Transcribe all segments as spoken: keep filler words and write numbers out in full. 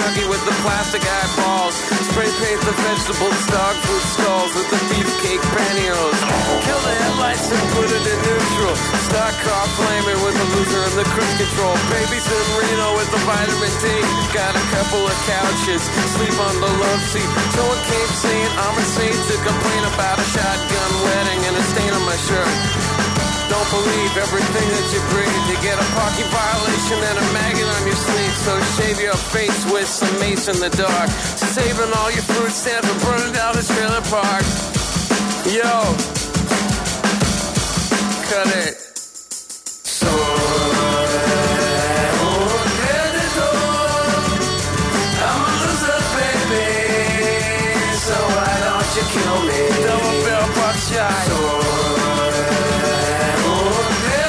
Kentucky with the plastic eyeballs. Spray paint the vegetables, dog food stalls with the beefcake pantyhose. Kill the headlights and put it in neutral. Stock car flaming with the loser and the cruise control. Babies in Reno with the vitamin D. Got a couple of couches, sleep on the love seat. Someone came saying I'm insane to complain about a shotgun wedding and a stain on my shirt. Don't believe everything that you breathe. You get a parking violation and a maggot on your sleeve. So shave your face with some mace in the dark. Saving all your fruit stamps and burning down this trailer park. Yo, cut it. So you kill me. Double barrel buckshot. So, oh,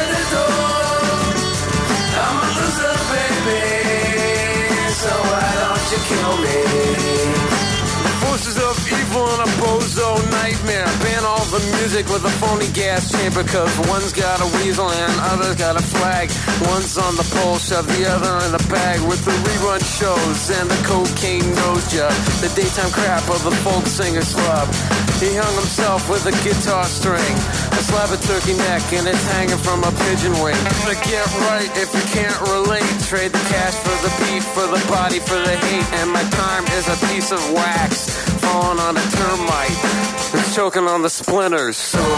I'm a loser, baby. So why don't you kill me? The forces of evil and a bozo nightmare. Ban all the music with a phony gas chamber. Cause one's got a weasel and other's got a flag. One's on the pole, shove the other in a bag. With the rerun shows and the cocaine nose job. The daytime crap of the folk singer slub. He hung himself with a guitar string. A slab of turkey neck and it's hanging from a pigeon wing. But get right if you can't relate. Trade the cash for the beat, for the body, for the hate. And my time is a piece of wax falling on a termite. It's choking on the splinters. So, oh,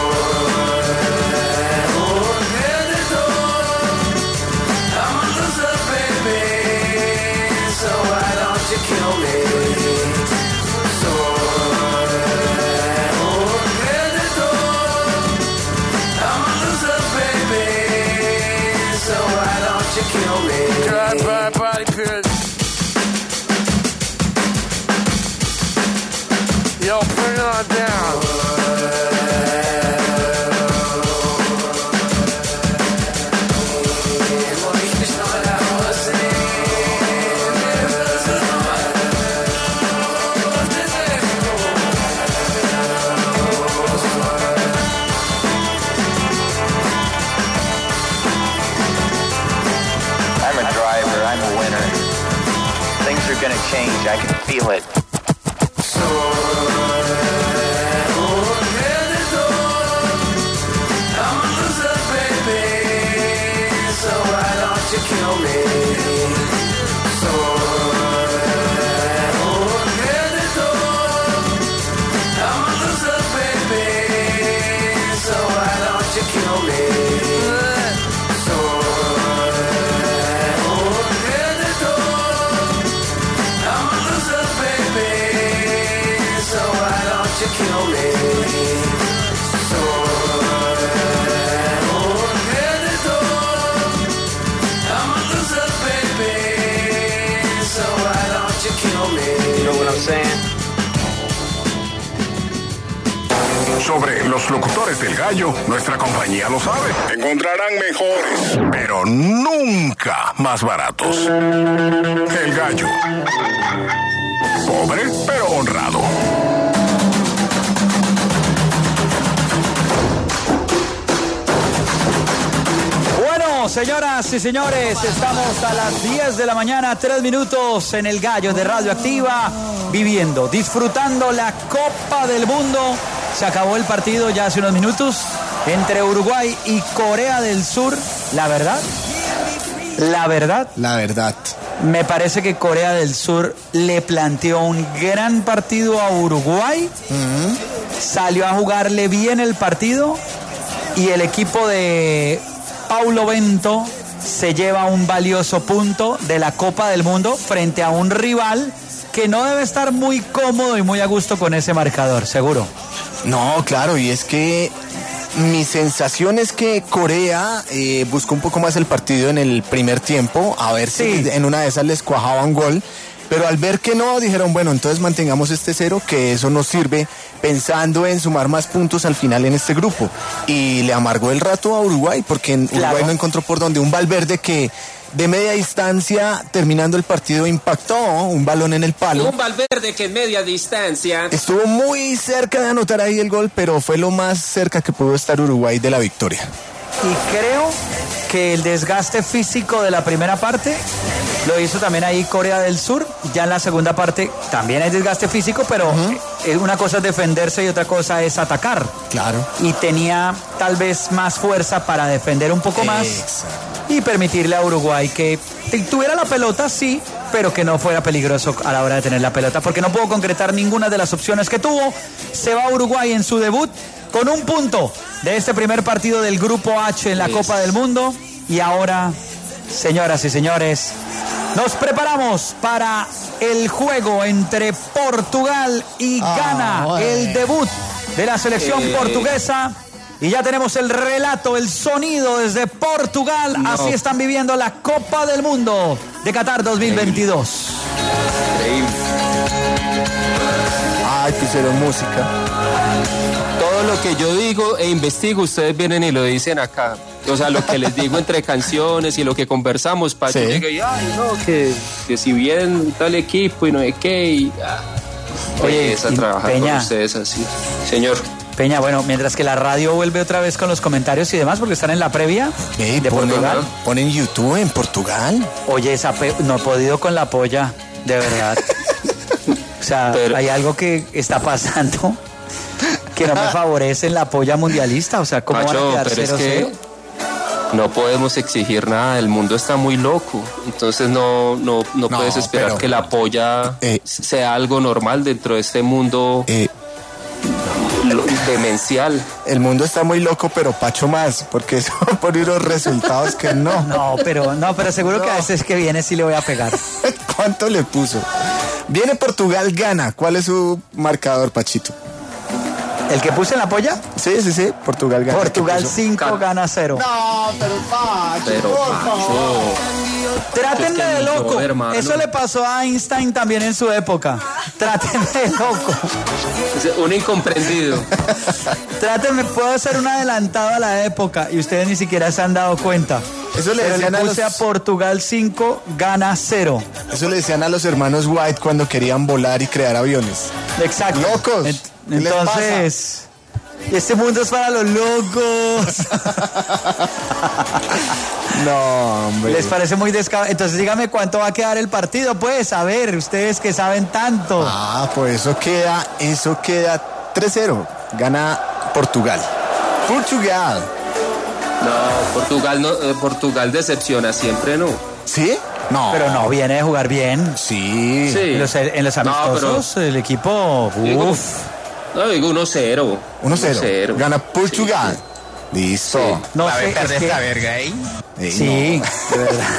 I'm a loser, baby. So why don't you kill me? So, oh, I'm a loser, baby. So why don't you kill me? Drive-by body pierce. Yo, bring it on down. I'm a driver, I'm a winner. Things are gonna change, I can feel it. You kill me. So, oh, I'm a loser, baby. So why don't you kill me? So, oh, I'm a loser, baby. So why don't you kill me? So, you know what I'm saying? Sobre los locutores del gallo, nuestra compañía lo sabe. Encontrarán mejores, pero nunca más baratos. El gallo. Pobre, pero honrado. Señoras y señores, estamos a las diez de la mañana, tres minutos en el Gallo de Radioactiva, viviendo, disfrutando la Copa del Mundo. Se acabó el partido ya hace unos minutos entre Uruguay y Corea del Sur. La verdad, la verdad, la verdad. Me parece que Corea del Sur le planteó un gran partido a Uruguay. Uh-huh. Salió a jugarle bien el partido y el equipo de Paulo Bento se lleva un valioso punto de la Copa del Mundo frente a un rival que no debe estar muy cómodo y muy a gusto con ese marcador, seguro. No, claro, y es que mi sensación es que Corea eh, buscó un poco más el partido en el primer tiempo, a ver sí. si en una de esas les cuajaba un gol. Pero al ver que no, dijeron, bueno, entonces mantengamos este cero, que eso nos sirve pensando en sumar más puntos al final en este grupo. Y le amargó el rato a Uruguay, porque en Uruguay claro. no encontró por donde un Valverde que de media distancia, terminando el partido, impactó un balón en el palo. Un Valverde que en media distancia estuvo muy cerca de anotar ahí el gol, pero fue lo más cerca que pudo estar Uruguay de la victoria. Y creo que el desgaste físico de la primera parte lo hizo también ahí Corea del Sur. Ya en la segunda parte también hay desgaste físico, pero uh-huh. una cosa es defenderse y otra cosa es atacar. Claro. Y tenía tal vez más fuerza para defender un poco más y permitirle a Uruguay que tuviera la pelota, sí, pero que no fuera peligroso a la hora de tener la pelota, porque no pudo concretar ninguna de las opciones que tuvo. Se va Uruguay en su debut con un punto de este primer partido del Grupo H en la yes. Copa del Mundo. Y ahora, señoras y señores, nos preparamos para el juego entre Portugal y oh, Ghana, bueno. el debut de la selección eh. portuguesa. Y ya tenemos el relato, el sonido desde Portugal. No. Así están viviendo la Copa del Mundo de Qatar dos mil veintidós. Increíble. Ay, pusieron música. Todo lo que yo digo e investigo, ustedes vienen y lo dicen acá. O sea, lo que les digo entre canciones y lo que conversamos, Pacho sí. llega y, ay, no, que, que si bien tal equipo y no sé qué. Y, ah, oye, es a trabajar Peña, con ustedes así. Señor. Peña, bueno, mientras que la radio vuelve otra vez con los comentarios y demás, porque están en la previa hey, de ponen, Portugal. ¿Ponen YouTube en Portugal? Oye, esa pe- no he podido con la polla, de verdad. O sea, pero hay algo que está pasando que no me favorece en la polla mundialista. O sea, ¿cómo Macho, van a quedar cero cero? Es que no podemos exigir nada, el mundo está muy loco. Entonces no, no, no, no puedes esperar pero, que la polla eh, sea algo normal dentro de este mundo eh, demencial. El mundo está muy loco, pero Pacho más, porque eso por unos resultados que no. No, pero no, pero seguro no. que a veces que viene sí le voy a pegar. ¿Cuánto le puso? Viene Portugal, Ghana. ¿Cuál es su marcador, Pachito? ¿El que puse en la polla? Sí, sí, sí. Portugal gana. Portugal cinco, Ghana cero. No, pero Pacho, pero por Pacho. Trátenme de loco. No, eso le pasó a Einstein también en su época. Trátenme de loco. Un incomprendido. Trátenme, puedo ser un adelantado a la época y ustedes ni siquiera se han dado cuenta. Eso le Pero decían le puse a, los... a Portugal cinco, Ghana cero. Eso le decían a los hermanos White cuando querían volar y crear aviones. Exacto. Locos. Ent- Entonces, este mundo es para los locos. No, hombre. ¿Les parece muy descabellado? Entonces dígame cuánto va a quedar el partido, pues. A ver, ustedes que saben tanto. Ah, pues eso queda, eso queda tres cero. Gana Portugal. Portugal. No, Portugal no, eh, Portugal decepciona siempre, ¿no? ¿Sí? No. Pero no, viene a jugar bien. Sí. sí. En, los, en los amistosos, no, pero el equipo... Uf. No, digo uno cero. uno cero. Gana Portugal. Sí. Listo. Sí. No la sé, es que... esta verga ahí. Sí, sí no. de verdad.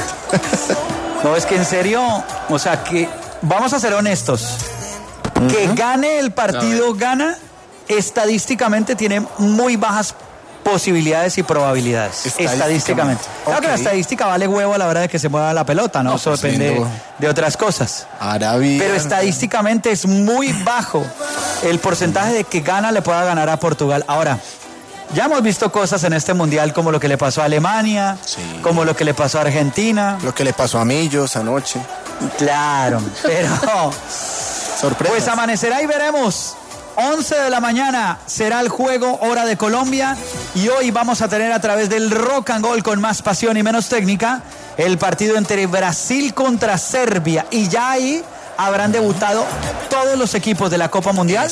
No, es que en serio, o sea, que vamos a ser honestos. Uh-huh. Que gane el partido, gana, estadísticamente tiene muy bajas posibilidades y probabilidades. Estadísticamente. estadísticamente. Okay. Claro que la estadística vale huevo a la hora de que se mueva la pelota, ¿no? no Eso pues depende de, de otras cosas. Arabia. Pero estadísticamente es muy bajo el porcentaje de que Ghana le pueda ganar a Portugal. Ahora, ya hemos visto cosas en este mundial como lo que le pasó a Alemania, sí. como lo que le pasó a Argentina. Lo que le pasó a Millos anoche. Claro, pero... Sorpresa. Pues amanecerá y veremos. once de la mañana será el juego, hora de Colombia, y hoy vamos a tener a través del Rock and Roll con más pasión y menos técnica el partido entre Brasil contra Serbia, y ya ahí habrán debutado todos los equipos de la Copa Mundial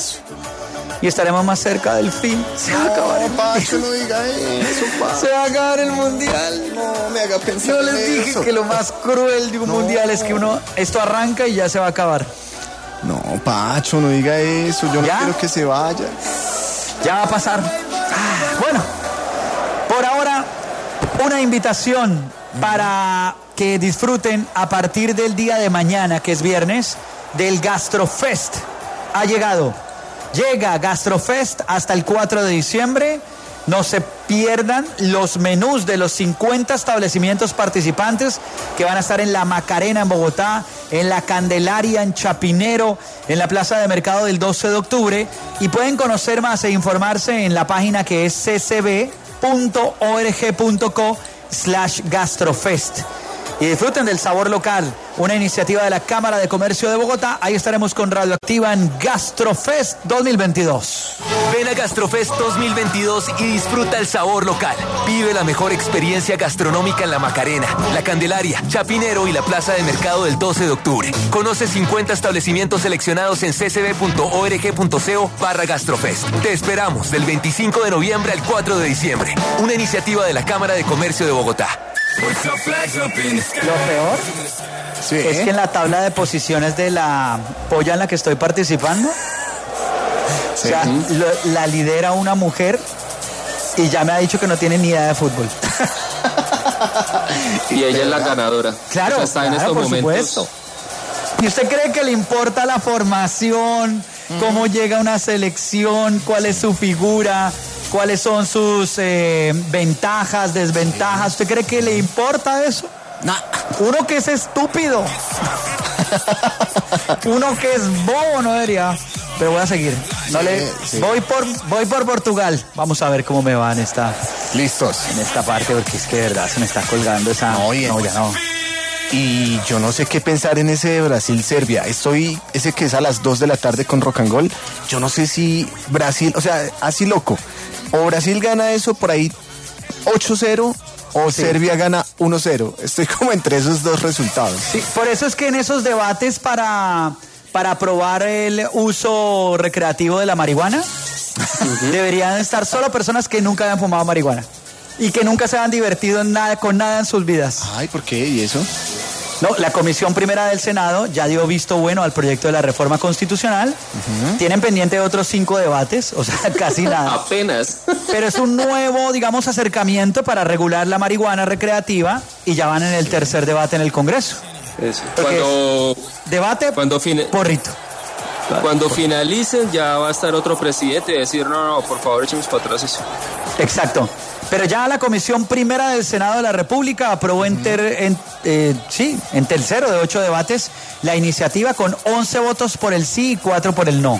y estaremos más cerca del fin. Se va a acabar el Pacho, no diga eso, Pacho. Se va a acabar el mundial. No me haga pensar. Yo les dije eso. que lo más cruel de un no. mundial es que uno esto arranca y ya se va a acabar. No, Pacho, no diga eso. Yo no ¿Ya? quiero que se vaya. Ya va a pasar. Ah, bueno, por ahora, una invitación mm. para que disfruten a partir del día de mañana, que es viernes, del Gastrofest. Ha llegado. Llega Gastrofest hasta el cuatro de diciembre. No se pierdan los menús de los cincuenta establecimientos participantes que van a estar en la Macarena en Bogotá, en la Candelaria en Chapinero, en la Plaza de Mercado del doce de octubre, y pueden conocer más e informarse en la página que es ccb punto org punto co slash gastrofest. y disfruten del sabor local. Una iniciativa de la Cámara de Comercio de Bogotá. Ahí estaremos con Radioactiva en Gastrofest dos mil veintidós. Ven a Gastrofest dos mil veintidós y disfruta el sabor local. Vive la mejor experiencia gastronómica en La Macarena, La Candelaria, Chapinero y la Plaza de Mercado del doce de octubre. Conoce cincuenta establecimientos seleccionados en c c b punto org punto co barra Gastrofest. Te esperamos del veinticinco de noviembre al cuatro de diciembre. Una iniciativa de la Cámara de Comercio de Bogotá. Lo peor Sí. es que en la tabla de posiciones de la polla en la que estoy participando, Sí. o sea, lo- la lidera una mujer y ya me ha dicho que no tiene ni idea de fútbol. Y ella es la ganadora. Claro, O sea, está en claro, estos por momentos. supuesto. ¿Y usted cree que le importa la formación, cómo llega una selección, cuál es su figura, cuáles son sus eh, ventajas, desventajas? ¿Usted cree que le importa eso? Nah. Uno que es estúpido. Uno que es bobo no debería. Pero voy a seguir. No Sí, le, sí. voy por voy por Portugal. Vamos a ver cómo me va en esta Listos. en esta parte porque es que de verdad se me está colgando esa. No, y- no ya no. Y yo no sé qué pensar en ese Brasil-Serbia. Estoy, ese que es a las dos de la tarde con Rock and Roll. Yo no sé si Brasil, o sea, así loco. O Brasil gana eso por ahí ocho cero o Serbia gana uno cero. Estoy como entre esos dos resultados. Sí, por eso es que en esos debates para, para aprobar el uso recreativo de la marihuana, deberían estar solo personas que nunca hayan fumado marihuana y que nunca se han divertido en nada, con nada en sus vidas. Ay, ¿por qué? ¿Y eso? No, la Comisión Primera del Senado ya dio visto bueno al proyecto de la reforma constitucional. Tienen pendiente otros cinco debates, o sea, casi nada. Apenas. Pero es un nuevo, digamos, acercamiento para regular la marihuana recreativa y ya van en el tercer debate en el Congreso. Eso. Porque- Cuando, Debate, cuando, fine- porrito. cuando finalicen ya va a estar otro presidente y decir, no, no, por favor, echemos para atrás eso. Exacto. Pero ya la Comisión Primera del Senado de la República aprobó en, ter- en, eh, sí, en tercero de ocho debates la iniciativa con once votos por el sí y cuatro por el no.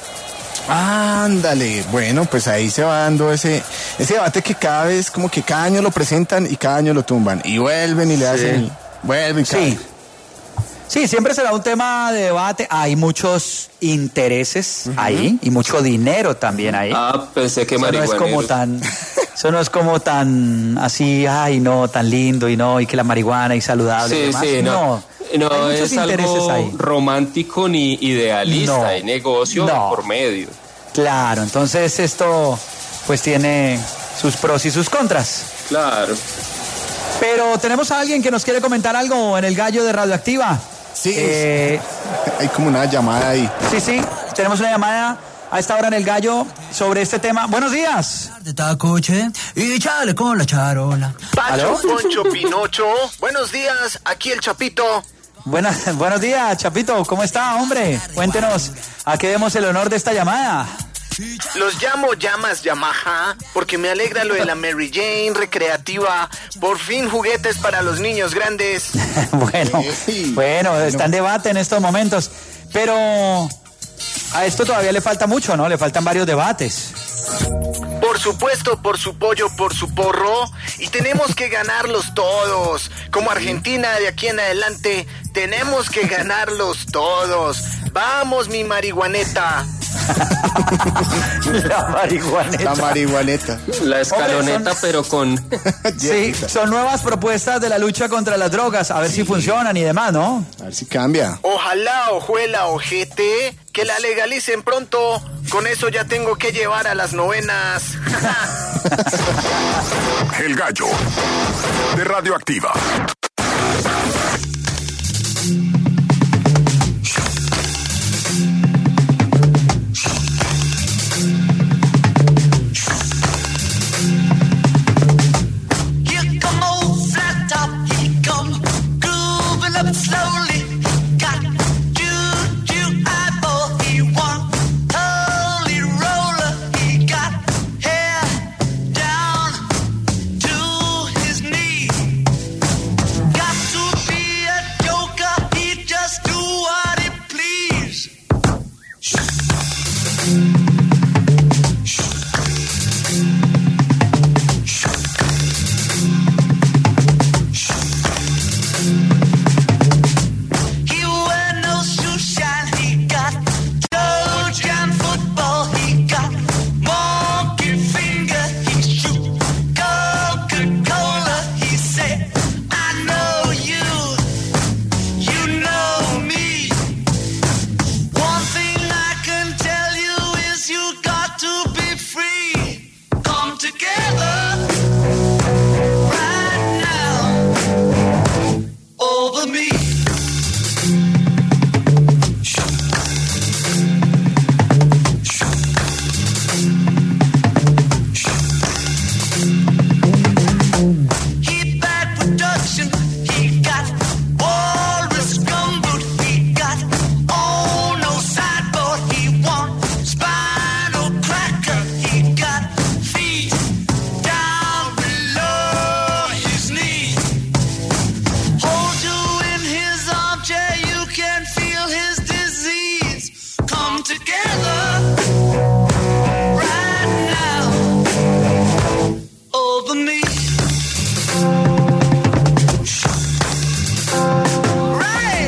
Ándale, bueno, pues ahí se va dando ese, ese debate que cada vez, como que cada año lo presentan y cada año lo tumban. Y vuelven y le hacen, vuelven y Sí. caen. Sí, siempre será un tema de debate. Hay muchos intereses ahí y mucho dinero también ahí. Ah, pensé que Eso no es marihuanero. como tan, eso no es como tan así, ay no, tan lindo y no, y que la marihuana y saludable y Sí, demás. sí, no. No, hay muchos es intereses algo ahí. romántico ni idealista, No. hay negocio No. por medio. Claro, entonces esto pues tiene sus pros y sus contras. Claro. Pero tenemos a alguien que nos quiere comentar algo en el gallo de Radioactiva. Sí, Eh, hay como una llamada ahí. sí, sí, tenemos una llamada a esta hora en el gallo sobre este tema. Buenos días. de tacoche y chale con la charola. ¿Aló? Pacho, Poncho, Pinocho. Buenos días, aquí el Chapito. Buenas, buenos días, Chapito. ¿Cómo está, hombre? Cuéntenos, ¿a qué demos el honor de esta llamada? Los llamo llamas Yamaha porque me alegra lo de la Mary Jane recreativa. Por fin juguetes para los niños grandes. bueno, Sí. bueno, está en debate en estos momentos. Pero a esto todavía le falta mucho, ¿no? Le faltan varios debates. Por supuesto, por su pollo, por su porro. Y tenemos que ganarlos todos. Como Argentina de aquí en adelante, tenemos que ganarlos todos. Vamos, mi marihuaneta. La marihuaneta. La marihuaneta. La escaloneta, Hombre, son- pero con... Sí, son nuevas propuestas de la lucha contra las drogas, a ver si funcionan y demás, ¿no? A ver si cambia. Ojalá, ojuela, ojete, que la legalicen pronto. Con eso ya tengo que llevar a las novenas. El gallo de Radioactiva. Here come old flat top, he come grooving up slowly. Got juju eyeball, he want holy roller. He got hair down to his knee. Got to be together right now over me. Right.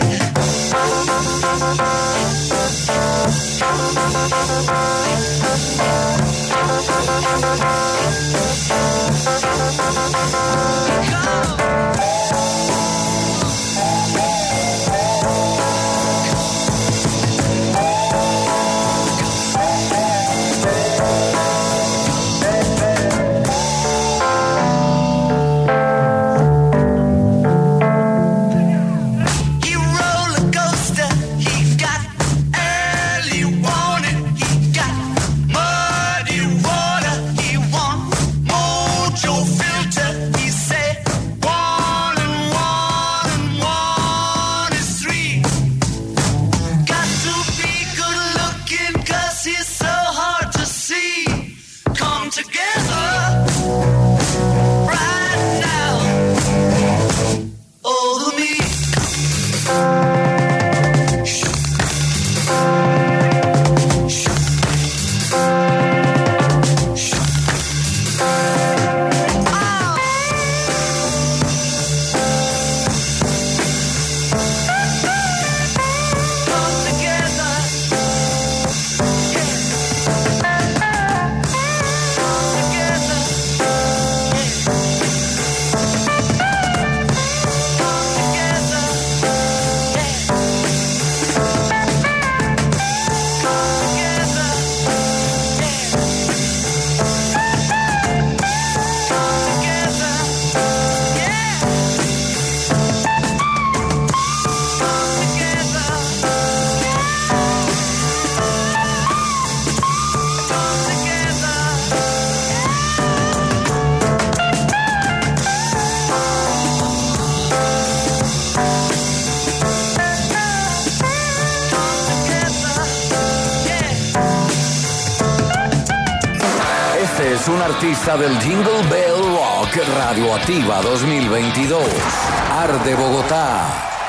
Es un artista del Jingle Bell Rock Radioactiva dos mil veintidós. Arde Bogotá.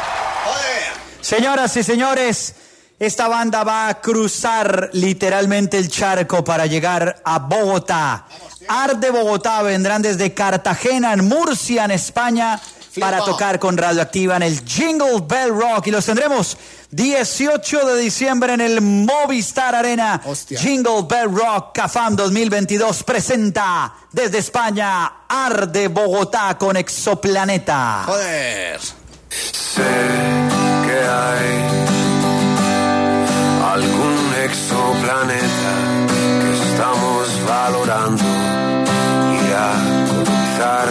Señoras y señores, esta banda va a cruzar literalmente el charco para llegar a Bogotá. Arde Bogotá, vendrán desde Cartagena, en Murcia, en España, para tocar con Radioactiva en el Jingle Bell Rock. Y los tendremos dieciocho de diciembre en el Movistar Arena. Hostia. Jingle Bell Rock Cafam dos mil veintidós presenta desde España Arde Bogotá con Exoplaneta. Joder. Sé que hay algún exoplaneta que estamos valorando ir a colonizar.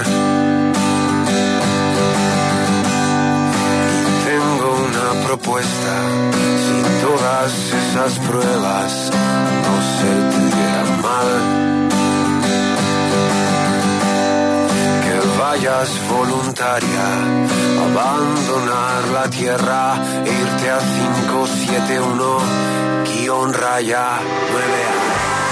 Tengo una propuesta: si todas esas pruebas no se te dieran mal, que vayas voluntaria a abandonar la Tierra e irte a cinco siete uno guión raya nueve A.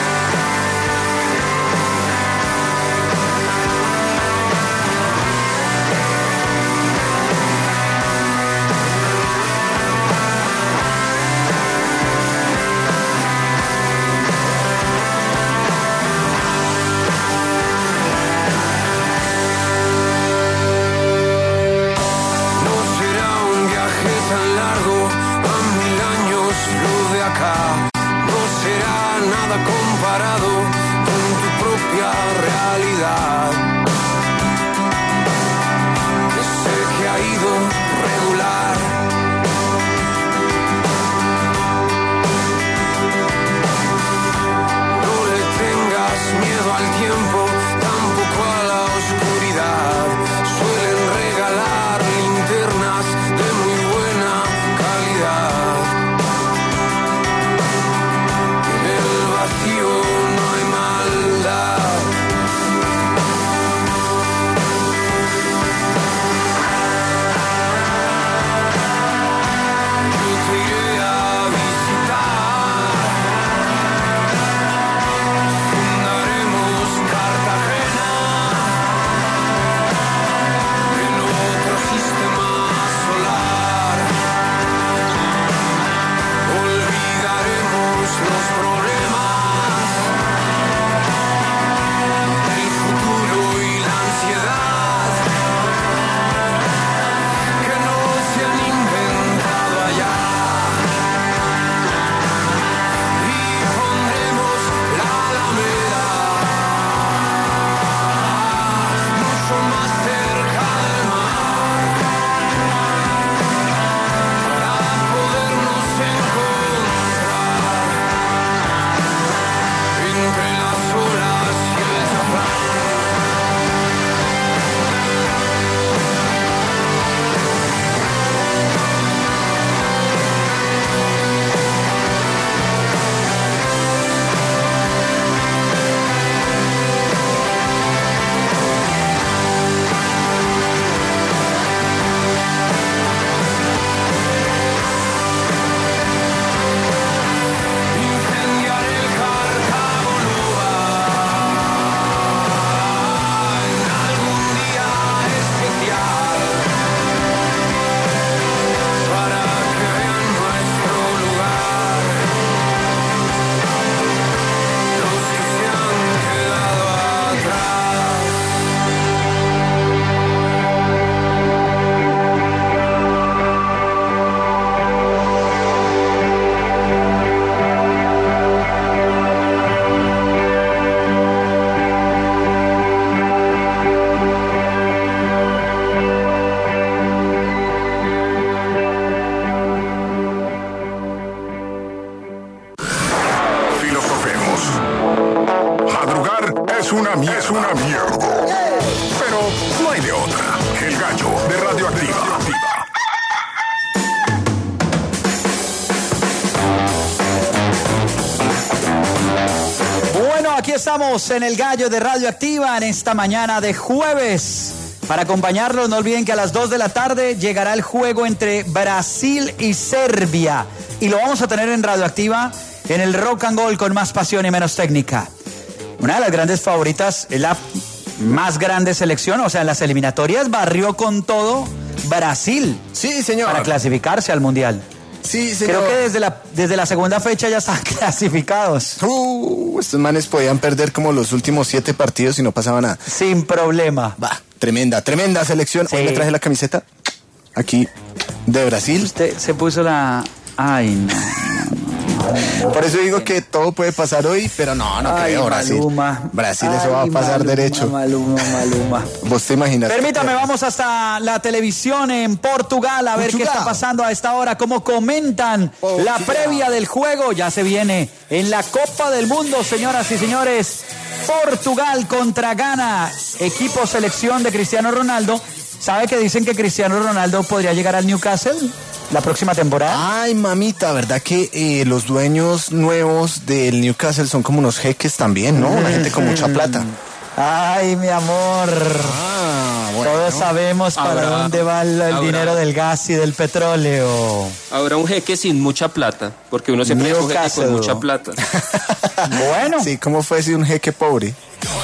Comparado con tu propia realidad, que sé que ha ido regular. No le tengas miedo al tiempo, tampoco a la oscuridad. Suelen regalar linternas de muy buena calidad. No hay maldad. una mierda. Es una mierda. Pero no hay de otra. El Gallo de Radioactiva. Bueno, aquí estamos en el Gallo de Radioactiva en esta mañana de jueves. Para acompañarlos, no olviden que a las dos de la tarde llegará el juego entre Brasil y Serbia. Y lo vamos a tener en Radioactiva en el Rock and Roll con más pasión y menos técnica. Una de las grandes favoritas es la más grande selección, o sea, en las eliminatorias barrió con todo Brasil. Sí, señor. Para clasificarse al Mundial. Sí, señor. Creo que desde la, desde la segunda fecha ya están clasificados. Uh, estos manes podían perder como los últimos siete partidos y no pasaba nada. Sin problema. Va, tremenda, tremenda selección. Sí. Hoy me traje la camiseta aquí de Brasil. Usted se puso la... Ay, no. Por eso digo que todo puede pasar hoy, pero no, no Ay, creo, Brasil. Maluma. Brasil Ay, eso va a pasar Maluma, derecho. Maluma, Maluma. ¿Vos te imaginas? Permítame, vamos hasta la televisión en Portugal a ver Portugal. qué está pasando a esta hora, cómo comentan Portugal. la previa del juego. Ya se viene en la Copa del Mundo, señoras y señores. Portugal contra Ghana, equipo selección de Cristiano Ronaldo. ¿Sabe que dicen que Cristiano Ronaldo podría llegar al Newcastle la próxima temporada? Ay, mamita, ¿verdad que eh, los dueños nuevos del Newcastle son como unos jeques también, ¿no? Una gente con mucha plata. Ay, mi amor. Ah, bueno. Todos sabemos para Habrá- dónde va el, el habrá- dinero del gas y del petróleo. Habrá un jeque sin mucha plata, porque uno siempre es un jeque Newcastle. con mucha plata. Bueno, Sí, ¿cómo fue si un jeque pobre?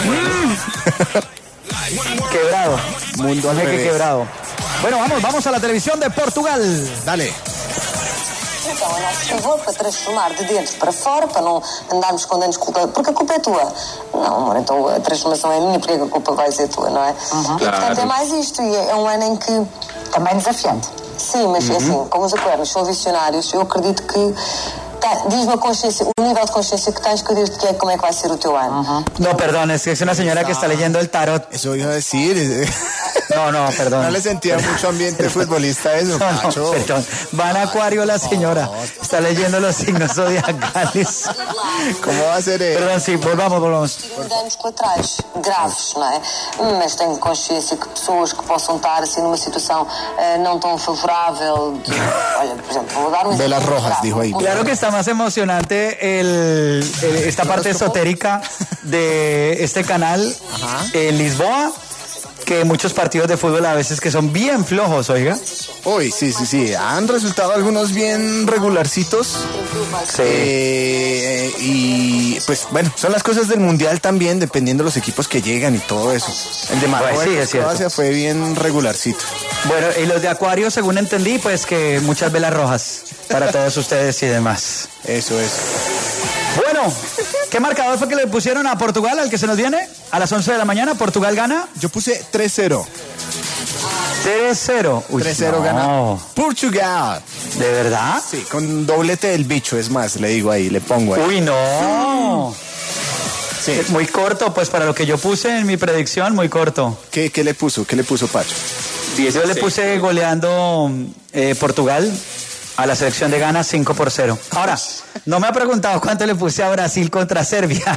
quebrado. Mundo al Un jeque revés. quebrado. Bueno, vamos, vamos a la televisión de Portugal. Dale. Então, é nosso favor para transformar de dentro para fora, para não andarmos com dentes culpa, porque a culpa é tua. Não, amor, então a transformação é minha, porque a culpa vai ser tua, não é? E portanto é mais isto, e é, é um ano em que... Também desafiante. Sim, mas é assim, como os aquarianos são visionários, eu acredito que... Tá, diz-me a consciência, o nível de consciência que tens, que eu digo que é como é que vai ser o teu ano. No, perdón, es que es una señora que está leyendo el tarot. Eso iba a decir. No, no, perdón. No le sentía mucho ambiente futbolista eso, No, no, Pacho. perdón. Va a Acuario la señora. Está leyendo los signos zodiacales. ¿Cómo va a ser él? Perdón, sí, volvamos, volvamos. Danos colaterais graves, não é? Mas tenho consciência que pessoas que possam estar assim numa situação eh, não tão favorável, de, olha, por exemplo, vou dar um exemplo. Velas rojas, dijo ahí. Claro que está más emocionante el, el- esta parte esotérica de este canal en Lisboa que muchos partidos de fútbol a veces que son bien flojos, oiga. Uy, sí, sí, sí. Han resultado algunos bien regularcitos. Sí. Eh, y pues bueno, son las cosas del mundial también, dependiendo de los equipos que llegan y todo eso. El de Marruecos, Pues sí, es cierto. Croacia fue bien regularcito. Bueno, y los de Acuario, según entendí, pues que muchas velas rojas para todos ustedes y demás. Eso es. Bueno, ¿qué marcador fue que le pusieron a Portugal, al que se nos viene? A las once de la mañana, Portugal gana Yo puse tres cero. tres cero. Uy, tres cero no. gana Portugal. ¿De verdad? Sí, con doblete del bicho, es más, le digo ahí, le pongo ahí. Uy, no. Sí. Es muy corto, pues para lo que yo puse en mi predicción, muy corto. ¿Qué, qué le puso? ¿Qué le puso Pacho? Yo le puse goleando eh, Portugal a la selección de Ghana cinco por cero. Ahora, no me ha preguntado cuánto le puse a Brasil contra Serbia.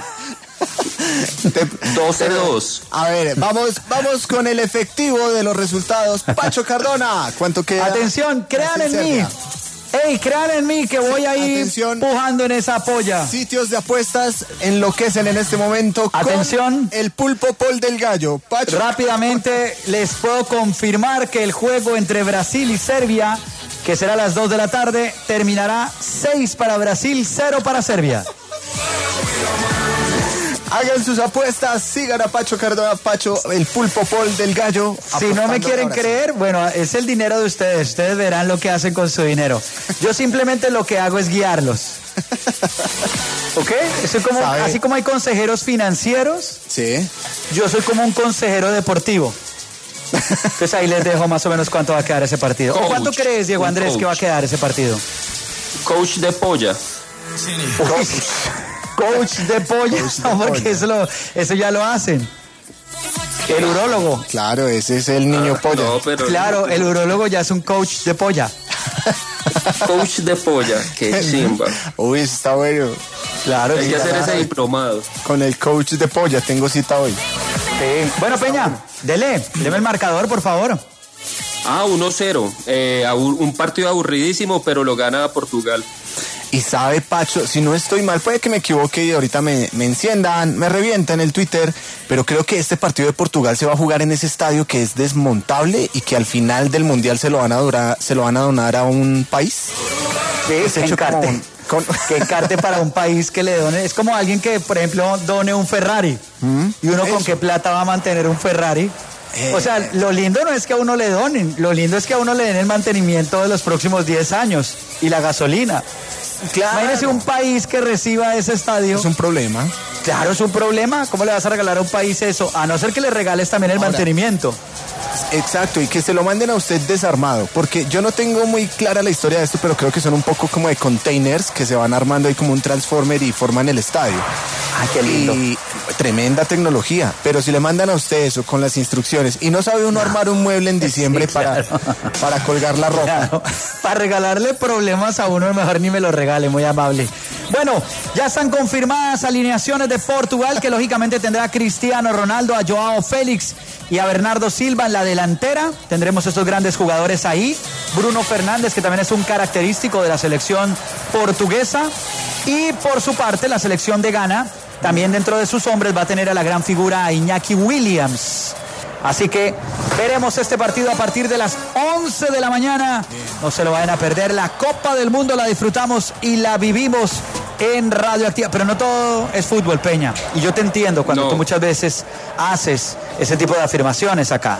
doce dos. A ver, vamos, vamos con el efectivo de los resultados. Pacho Cardona, ¿cuánto queda? Atención, crean en mí. Brasil-Serbia. Ey, crean en mí que voy a ir Atención. pujando en esa polla. Sitios de apuestas enloquecen en este momento. con Atención. el pulpo Pol del Gallo. Pacho. Rápidamente les puedo confirmar que el juego entre Brasil y Serbia, que será a las dos de la tarde, terminará seis para Brasil, cero para Serbia. Hagan sus apuestas, sigan a Pacho Cardona, Pacho, el pulpo Pol del Gallo. Si no me apostando quieren ahora sí. creer, bueno, es el dinero de ustedes. Ustedes verán lo que hacen con su dinero. Yo simplemente lo que hago es guiarlos. ¿Ok? Soy como, ¿Sabe? así como hay consejeros financieros, Sí. yo soy como un consejero deportivo. Entonces ahí les dejo más o menos cuánto va a quedar ese partido. ¿O Coach, cuánto crees, Diego un Andrés, coach. que va a quedar ese partido? Coach de polla. Uy, coach de polla, Coach de no, porque polla. eso, lo- eso ya lo hacen. El urólogo. Claro, ese es el niño polla. No, pero Claro, el urólogo ya es un coach de polla. coach de polla. Qué chimba. Uy, eso está bueno. Claro, hay sí, que hacer claro. ese diplomado. Con el coach de Polla, tengo cita hoy. Sí. Bueno, Peña, dele, deme el marcador, por favor. Ah, uno cero. Eh, abu- un partido aburridísimo, pero lo gana Portugal. Y sabe, Pacho, si no estoy mal, puede que me equivoque y ahorita me, me enciendan, me revientan el Twitter, pero creo que este partido de Portugal se va a jugar en ese estadio que es desmontable y que al final del Mundial se lo van a, durar, se lo van a donar a un país. Sí, Es que hecho como encarte. un- con- Que encarte para un país que le done. Es como alguien que, por ejemplo, done un Ferrari. ¿Y uno con Eso. qué plata va a mantener un Ferrari? O sea, lo lindo no es que a uno le donen, lo lindo es que a uno le den el mantenimiento de los próximos diez años y la gasolina. Claro. Imagínese un país que reciba ese estadio. Es un problema. Claro, es un problema. ¿Cómo le vas a regalar a un país eso? A no ser que le regales también el Ahora, mantenimiento. Exacto, y que se lo manden a usted desarmado, porque yo no tengo muy clara la historia de esto, pero creo que son un poco como de containers que se van armando ahí como un transformer y forman el estadio. Ay, qué lindo. Y tremenda tecnología, pero si le mandan a usted eso con las instrucciones y no sabe uno armar un mueble en diciembre Sí, claro. para, para colgar la ropa. Claro, para regalarle problemas a uno, mejor ni me lo regale, muy amable. Bueno, ya están confirmadas alineaciones de Portugal, que lógicamente tendrá a Cristiano Ronaldo, a Joao Félix y a Bernardo Silva en la delantera. Tendremos estos grandes jugadores ahí. Bruno Fernández, que también es un característico de la selección portuguesa. Y por su parte, la selección de Ghana, también dentro de sus hombres, va a tener a la gran figura Iñaki Williams. Así que veremos este partido a partir de las once de la mañana. No se lo vayan a perder. La Copa del Mundo la disfrutamos y la vivimos en Radioactiva. Pero no todo es fútbol, Peña. Y yo te entiendo cuando No. tú muchas veces haces ese tipo de afirmaciones acá.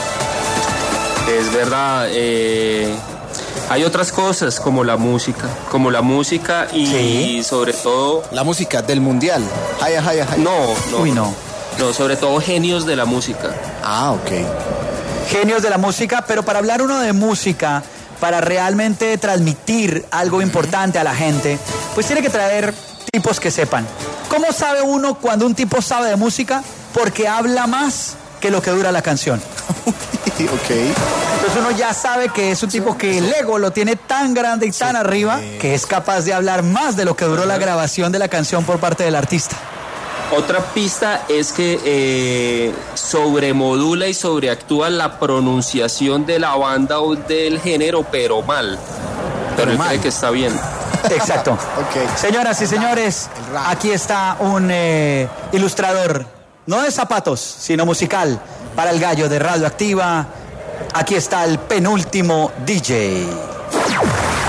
Es verdad. eh, hay otras cosas como la música, como la música y Sí. sobre todo... La música del mundial. Jaya, jaya, jaya. No, no. Uy, no. No, sobre todo genios de la música. Ah, ok. Genios de la música, pero para hablar uno de música, para realmente transmitir algo importante a la gente, pues tiene que traer tipos que sepan. ¿Cómo sabe uno cuando un tipo sabe de música? Porque habla más que lo que dura la canción. Ok. Entonces uno ya sabe que es un tipo que el ego lo tiene tan grande y tan arriba que es capaz de hablar más de lo que duró la grabación de la canción por parte del artista. Otra pista es que eh, sobremodula y sobreactúa la pronunciación de la banda o del género, pero mal. Pero él mal. cree que está bien. Exacto. Ok. Señoras y señores, El rap. aquí está un eh, ilustrador, no de zapatos, sino musical, para el gallo de Radioactiva. Aquí está el penúltimo D J.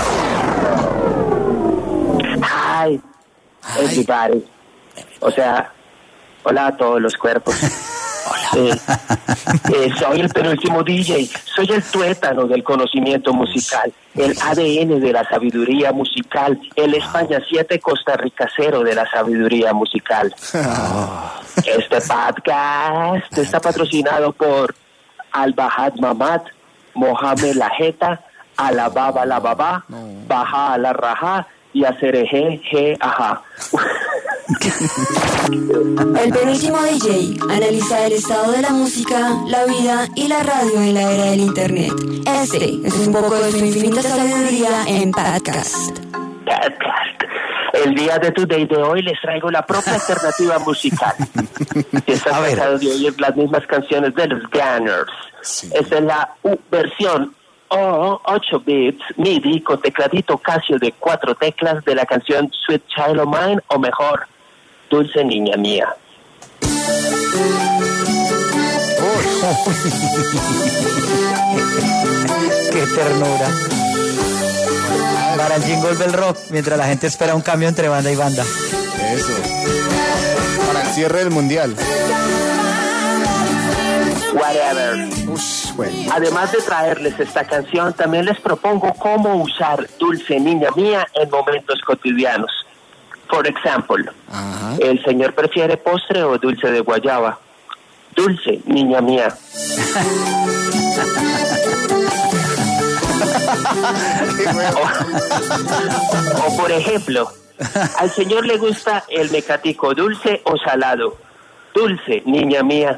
Hi, everybody. O sea, hola a todos los cuerpos. Eh, eh, soy el penúltimo D J, soy el tuétano del conocimiento musical, el A D N de la sabiduría musical, el España siete Costa Rica cero de la sabiduría musical. Este podcast está patrocinado por Al-Bahad Mamad, Mohamed La Jeta, Alababa La Baba, Baja La Raja y Acereje G Ajá. El penúltimo D J analiza el estado de la música, la vida y la radio en la era del internet. Este es un poco de su infinita sabiduría en podcast. Podcast. El día de Today de hoy les traigo la propia alternativa musical. Si estás A ver. cansado de oír las mismas canciones de los Gunners, esta es la U versión o ocho bits MIDI con tecladito Casio de cuatro teclas de la canción Sweet Child of Mine, o mejor, Dulce Niña Mía. Qué ternura. Para el Jingle Bell Rock, mientras la gente espera un cambio entre banda y banda. Eso. Para el cierre del mundial. Whatever. Ush, bueno. Además de traerles esta canción, también les propongo cómo usar Dulce Niña Mía en momentos cotidianos. Por ejemplo, Ajá. ¿el señor prefiere postre o dulce de guayaba? Dulce Niña Mía. o, o por ejemplo, ¿al señor le gusta el mecatico dulce o salado? Dulce Niña Mía.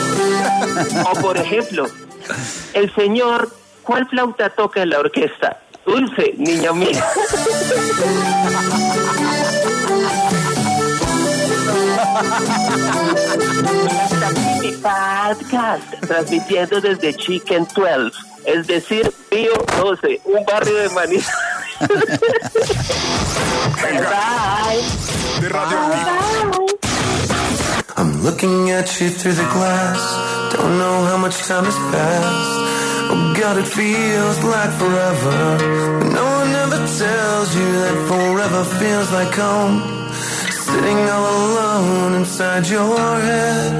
O por ejemplo, el señor, ¿cuál flauta toca en la orquesta? Dulce, niña mía. Mini Podcast, transmitiendo desde Chicken doce, es decir, Pío doce, un barrio de Manizales. Bye. De Radioactiva. I'm looking at you through the glass. Don't know how much time has passed. Oh God, it feels like forever. But no one ever tells you that forever feels like home. Sitting all alone inside your head.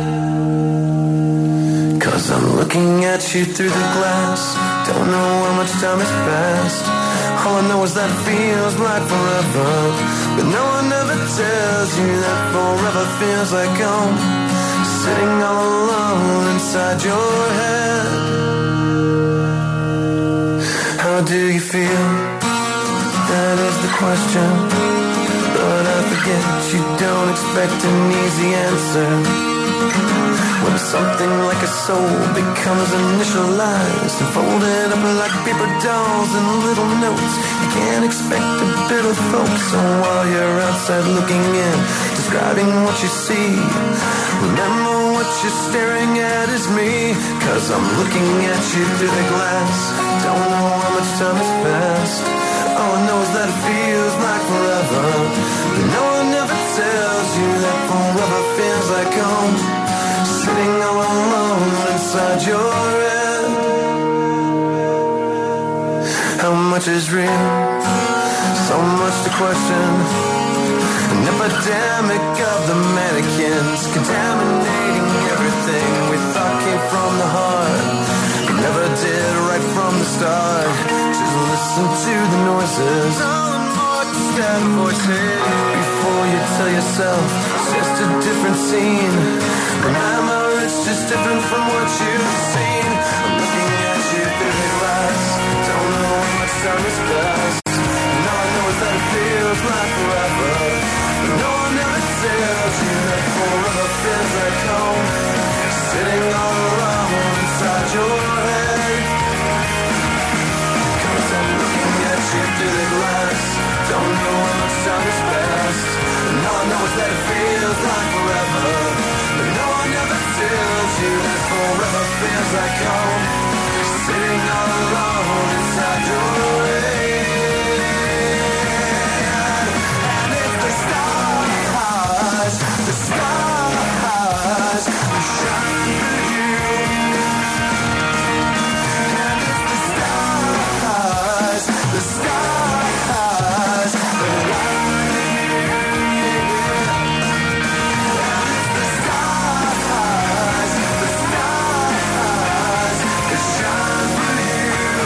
Cause I'm looking at you through the glass. Don't know how much time has passed. All I know is that it feels like forever. But no one ever tells you that forever feels like home. Sitting all alone inside your head. How do you feel? That is the question. But I forget you don't expect an easy answer. When something like a soul becomes initialized and folded up like paper dolls and little notes, you can't expect a bit of folks. So while you're outside looking in, describing what you see, remember what you're staring at is me. Cause I'm looking at you through the glass. Don't know how much time has passed. All I know is that it feels like forever. But no one ever tells you that forever feels like home. Sitting all alone inside your head. How much is real? So much to question. An epidemic of the mannequins, contaminating everything we thought came from the heart. We never did right from the start. Just listen to the noises. All the more distant voices. Before you tell yourself it's just a different scene. Remember, it's just different from what you've seen. I'm looking at you through the glass. Don't know how much time has passed. And all I know is that it feels like forever. But no one ever tells you that forever feels like home. Sitting all alone inside your head. Cause I'm looking at you through the glass. Don't know how much time has passed. And all I know is that it feels like forever. But no one ever tells you that forever feels like home. Sitting all alone inside your head. And if the stars, the stars, they shine for you. And if the stars, the stars, they light you. And if the stars, the stars, they shine for you.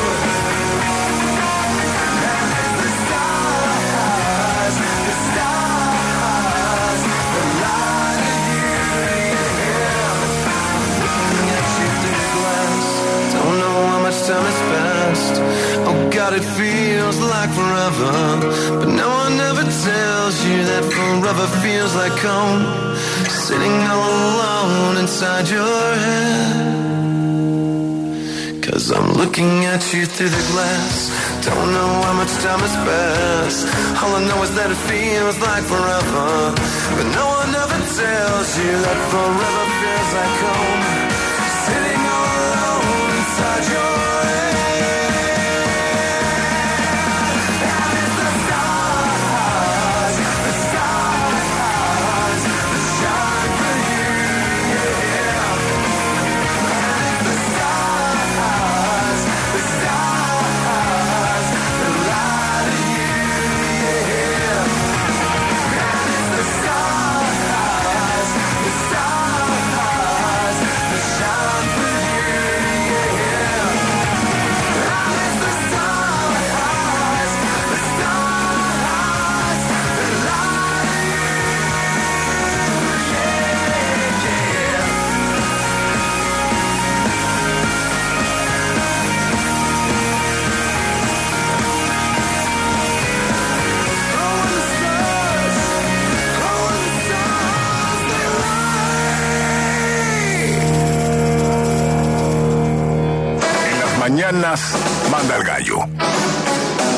And if the stars, the stars, they light you. Looking at you through the glass. Don't know how much time has passed. Oh God, it feels like forever. But no one ever tells you that forever feels like home. Sitting all alone inside your head. Cause I'm looking at you through the glass. Don't know how much time has passed. All I know is that it feels like forever. But no one ever tells you that forever feels like home. Sitting all alone inside your head. And it's the stars, the stars, that shine for you, yeah. And it's the stars, the stars, that light you, yeah. And it's the stars, the stars, that shine for you, yeah. And it's the stars, the stars, that light you, yeah, yeah. En las mañanas, manda el gallo.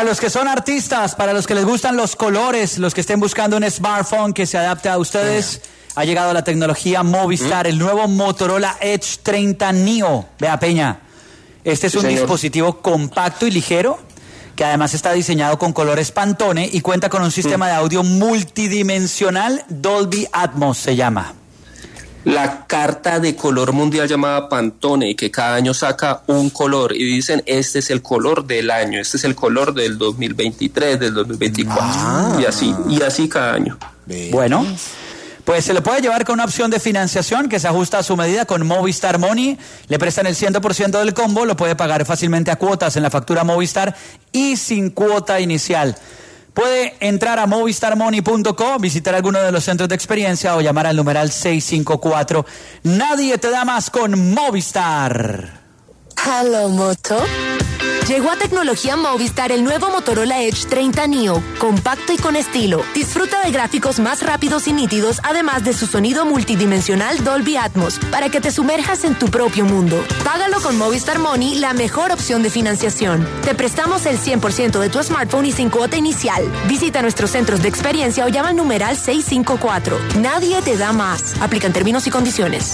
los que son artistas, para los que les gustan los colores, los que estén buscando un smartphone que se adapte a ustedes, ha llegado la tecnología Movistar, ¿Mm? el nuevo Motorola Edge treinta Neo. Vea, Peña, este es sí, un señor. dispositivo compacto y ligero, que además está diseñado con colores Pantone y cuenta con un sistema mm. de audio multidimensional, Dolby Atmos se llama. La carta de color mundial llamada Pantone, que cada año saca un color y dicen, este es el color del año, este es el color del dos mil veintitrés, del dos mil veinticuatro, ah. y así, y así cada año. Bueno, pues se le puede llevar con una opción de financiación que se ajusta a su medida con Movistar Money. Le prestan el cien por ciento del combo, lo puede pagar fácilmente a cuotas en la factura Movistar y sin cuota inicial. Puede entrar a movistar money punto com, visitar alguno de los centros de experiencia o llamar al numeral seis cinco cuatro. Nadie te da más con Movistar. Hello, Moto. Llegó a Tecnología Movistar el nuevo Motorola Edge treinta Neo, compacto y con estilo. Disfruta de gráficos más rápidos y nítidos, además de su sonido multidimensional Dolby Atmos, para que te sumerjas en tu propio mundo. Págalo con Movistar Money, la mejor opción de financiación. Te prestamos el cien por ciento de tu smartphone y sin cuota inicial. Visita nuestros centros de experiencia o llama al numeral seis cinco cuatro. Nadie te da más. Aplican términos y condiciones.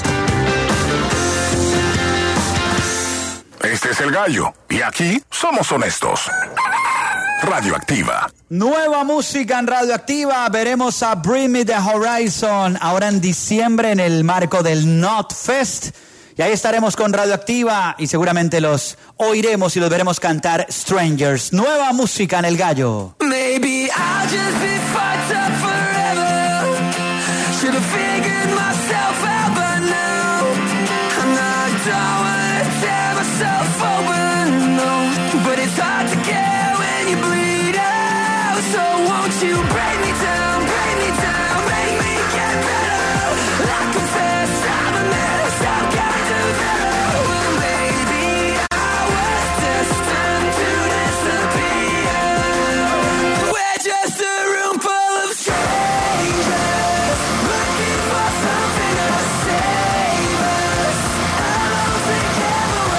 Este es El Gallo, y aquí somos honestos. Radioactiva. Nueva música en Radioactiva. Veremos a Bring Me the Horizon ahora en diciembre en el marco del Not Fest. Y ahí estaremos con Radioactiva y seguramente los oiremos y los veremos cantar Strangers. Nueva música en El Gallo. Maybe I'll just be fucked up forever. Should have figured myself out by now. I'm not done. Myself open, no, but it's hard to get when you bleed out. So won't you break me down, break me down, make me get better. I confess I'm a mess, I've got to know. Well, maybe I was destined to disappear. We're just a room full of strangers, looking for something to save us. Alone together.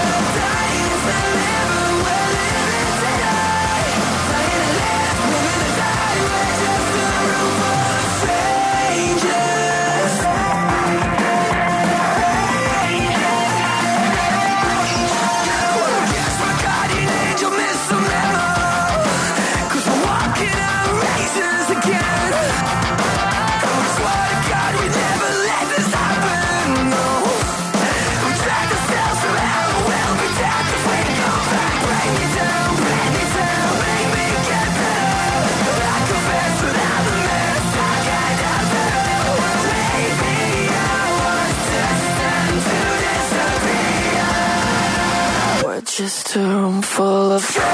Just a room full of strangers,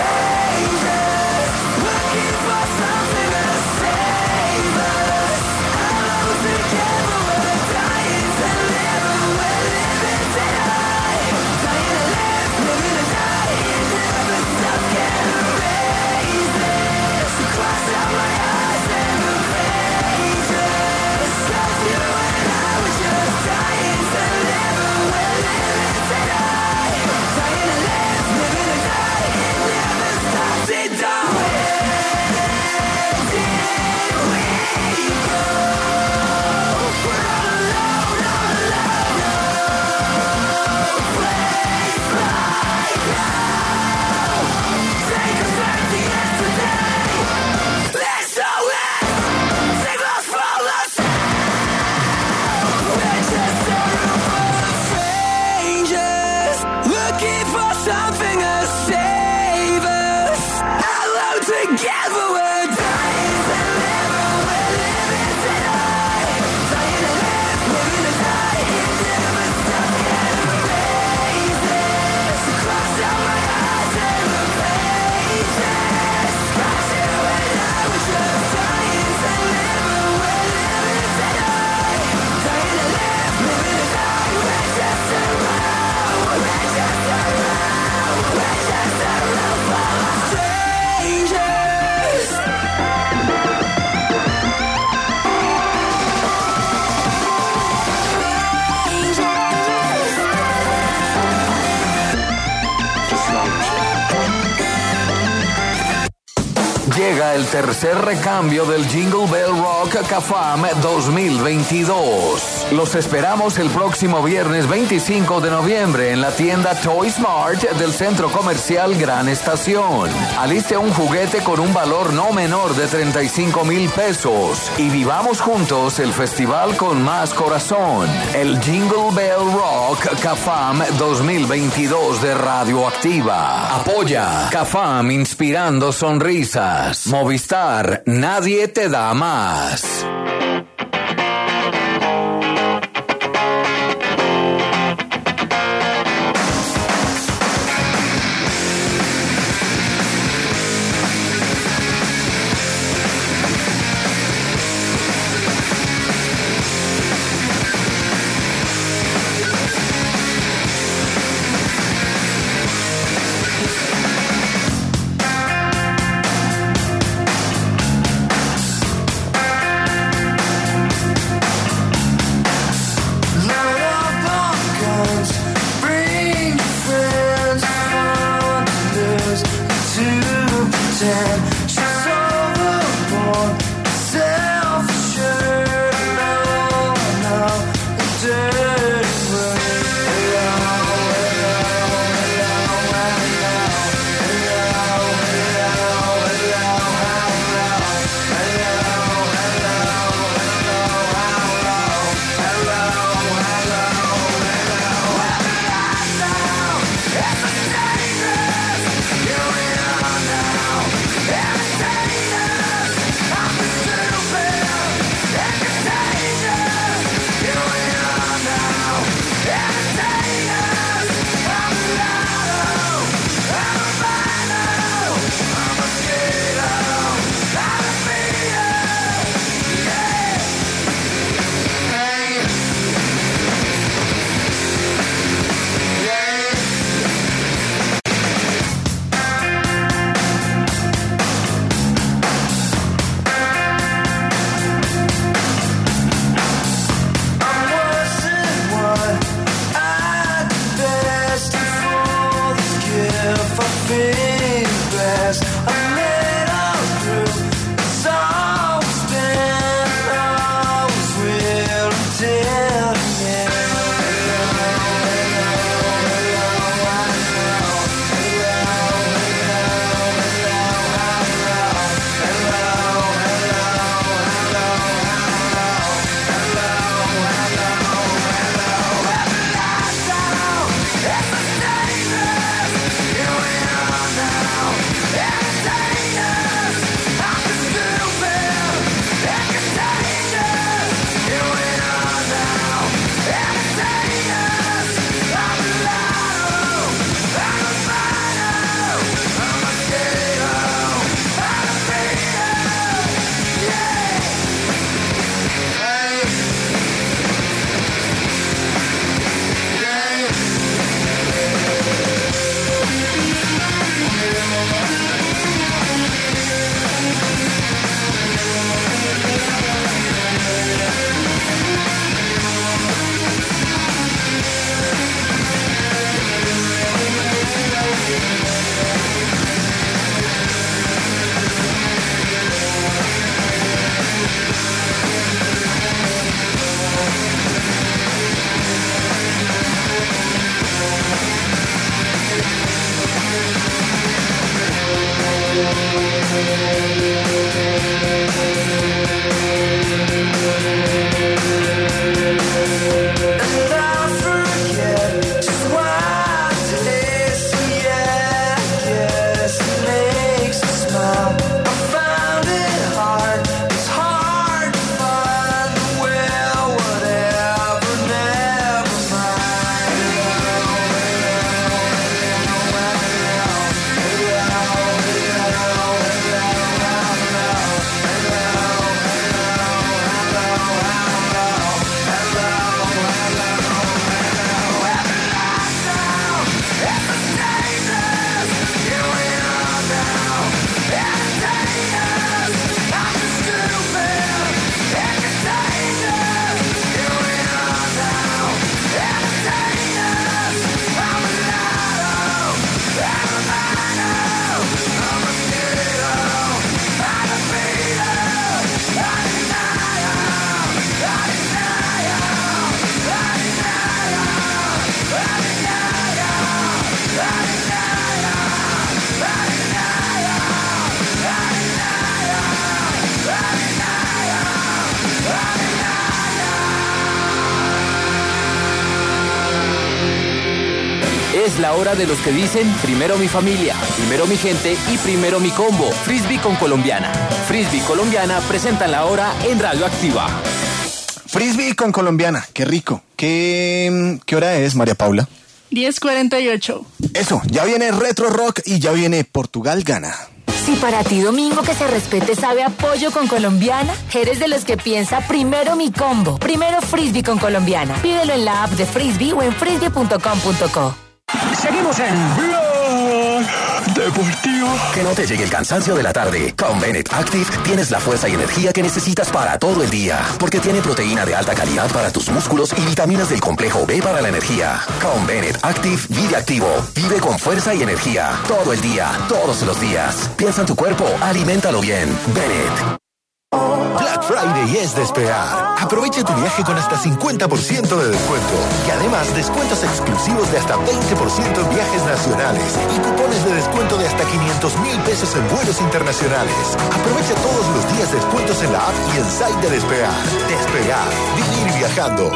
looking for something to save us. Alone together, we're dying to live, we're living to die. Dying to live, living to die. Never stop, can't erase this. Cross out my eyes and the pages. Just you and I were just dying to live, we're living to die. Dying to live. Something to save us. Alone together, we're dying to live, we're living to die. Dying to live, living to die. Never stop, can't erase this. Cross out my eyes and the pages. Got you and I were just dying to live, we're living to die. Dying to live, living to die. We're just around, we're just around. We're just a room full of strangers. Llega el tercer recambio del Jingle Bell Rock CAFAM dos mil veintidós. Los esperamos el próximo viernes veinticinco de noviembre en la tienda Toy Smart del Centro Comercial Gran Estación. Aliste un juguete con un valor no menor de treinta y cinco mil pesos y vivamos juntos el festival con más corazón. El Jingle Bell Rock CAFAM dos mil veintidós de Radioactiva. Apoya CAFAM, inspirando sonrisas. Movistar, nadie te da más. la hora de los que dicen primero mi familia, primero mi gente y primero mi combo. Frisbee con Colombiana. Frisbee Colombiana presentan la hora en Radio Activa. Frisbee con Colombiana, qué rico. ¿Qué, qué hora es, María Paula? diez cuarenta y ocho. Eso, ya viene Retro Rock y ya viene Portugal Gana. Si para ti domingo que se respete sabe a pollo con Colombiana, eres de los que piensa primero mi combo, primero Frisbee con Colombiana. Pídelo en la app de Frisbee o en frisbee punto com punto co. Seguimos en Blog Deportivo. Que no te llegue el cansancio de la tarde. Con Bennett Active tienes la fuerza y energía que necesitas para todo el día. Porque tiene proteína de alta calidad para tus músculos y vitaminas del complejo B para la energía. Con Bennett Active, vive activo. Vive con fuerza y energía. Todo el día, todos los días. Piensa en tu cuerpo, aliméntalo bien. Bennett. Black Friday es despegar. Aprovecha tu viaje con hasta cincuenta por ciento de descuento. Y además descuentos exclusivos de hasta veinte por ciento en viajes nacionales y cupones de descuento de hasta quinientos mil pesos en vuelos internacionales. Aprovecha todos los días descuentos en la app y en site de Despegar. Despegar. Vivir viajando.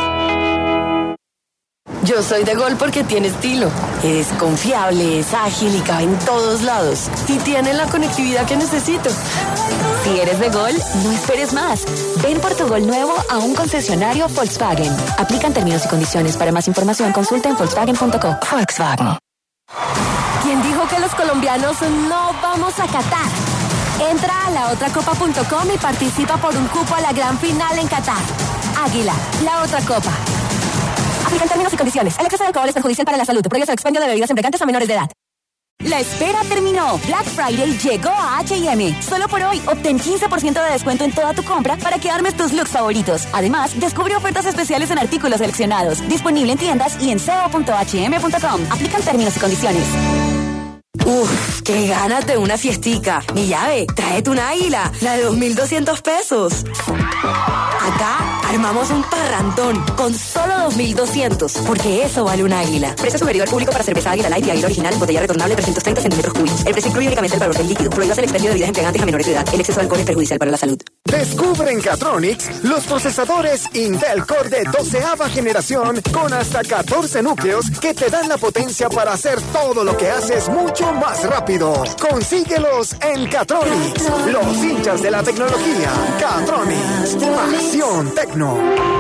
Yo soy de Gol porque tiene estilo. Es confiable, es ágil y cabe en todos lados. Y tiene la conectividad que necesito. Si eres de Gol, no esperes más. Ven por tu Gol nuevo a un concesionario Volkswagen. Aplican términos y condiciones. Para más información, consulta en volkswagen punto co. Volkswagen. ¿Quién dijo que los colombianos no vamos a Qatar? Entra a la otra copa punto com y participa por un cupo a la gran final en Qatar. Águila, la otra copa. Aplican términos y condiciones. El exceso de alcohol es perjudicial para la salud. Prohíbe el expendio de bebidas embriagantes a menores de edad. La espera terminó. Black Friday llegó a H y M. Solo por hoy, obtén quince por ciento de descuento en toda tu compra para que armes tus looks favoritos. Además, descubre ofertas especiales en artículos seleccionados. Disponible en tiendas y en c o punto h m punto com. Aplican términos y condiciones. Uf, qué ganas de una fiestica. Mi llave, tráete una águila, la de dos mil doscientos pesos. Acá armamos un parrandón con solo dos mil doscientos, porque eso vale un águila. Precio sugerido al público para cerveza Águila Light y Águila Original en botella retornable trescientos treinta centímetros cúbicos. El precio incluye únicamente el valor del líquido. Prohíbas el expendio de bebidas embriagantes a menores de edad. El exceso de alcohol es perjudicial para la salud. Descubre en Catronics los procesadores Intel Core de doceava generación con hasta catorce núcleos que te dan la potencia para hacer todo lo que haces mucho más rápido. Consíguelos en Catronics, los hinchas de la tecnología. Catronics, pasión tecno.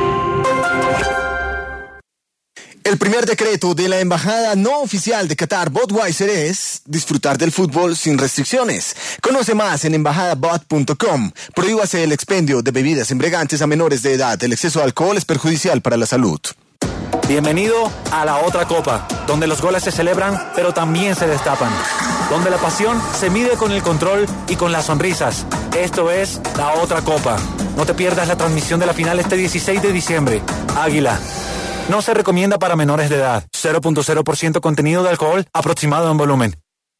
El primer decreto de la Embajada no oficial de Qatar Budweiser es disfrutar del fútbol sin restricciones. Conoce más en embajada bud punto com. Prohíbase el expendio de bebidas embriagantes a menores de edad. El exceso de alcohol es perjudicial para la salud. Bienvenido a la otra copa, donde los goles se celebran, pero también se destapan. Donde la pasión se mide con el control y con las sonrisas. Esto es la otra copa. No te pierdas la transmisión de la final este dieciséis de diciembre. Águila. No se recomienda para menores de edad. cero punto cero por ciento contenido de alcohol aproximado en volumen.